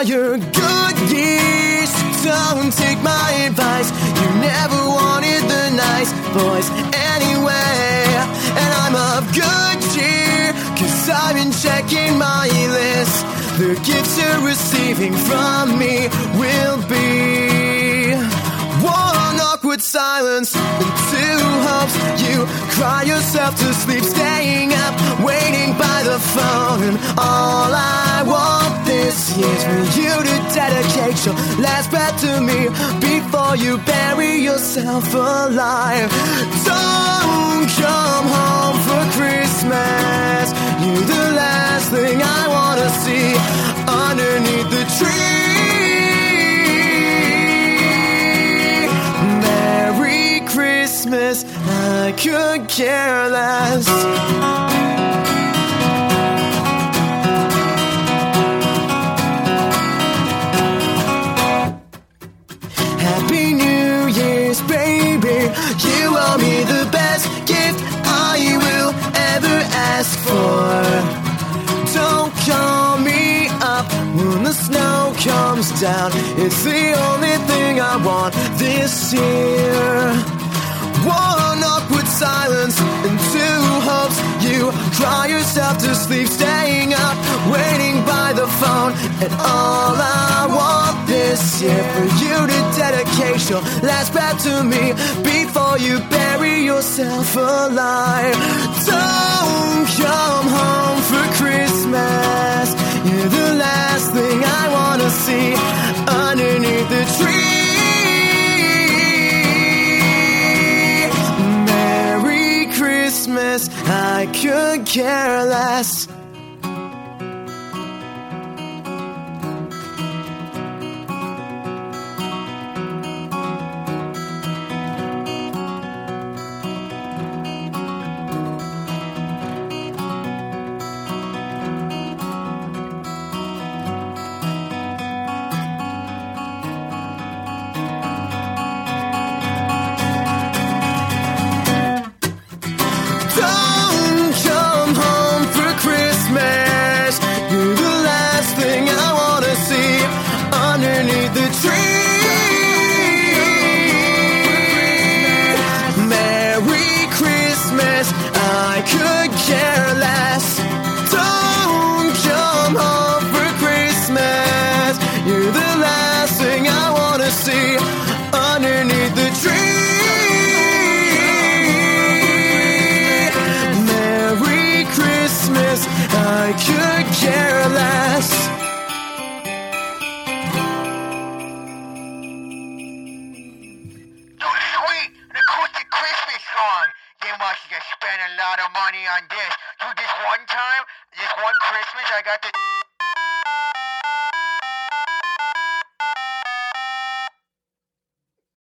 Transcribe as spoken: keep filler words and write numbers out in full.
all your good years. Don't take my advice. You never wanted the nice boys anyway. And I'm of good cheer, cause I've been checking my list. The gifts you're receiving from me will be one awkward silence and two hopes. You cry yourself to sleep, staying up, waiting by the phone. And all I want this year's for you to dedicate your last breath to me before you bury yourself alive. Don't come home for Christmas. You're the last thing I wanna see underneath the tree. Merry Christmas, I could care less. Happy New Year's, baby. You owe me the best gift I will ever ask for. Don't call me up when the snow comes down. It's the only thing I want this year. One awkward silence and two hopes. You cry yourself to sleep, staying up, waiting by the phone. And all I want this year for you to dedicate your last breath to me before you bury yourself alive. Don't come home for Christmas. You're the last thing I wanna see underneath the tree. Merry Christmas, I could care less. Underneath the tree. Merry Christmas, I could care less. Don't come home for Christmas. You're the last thing I wanna see underneath the tree. Merry Christmas, I could care less. Must have spent a lot of money on this. Dude, this one time, this one Christmas, I got the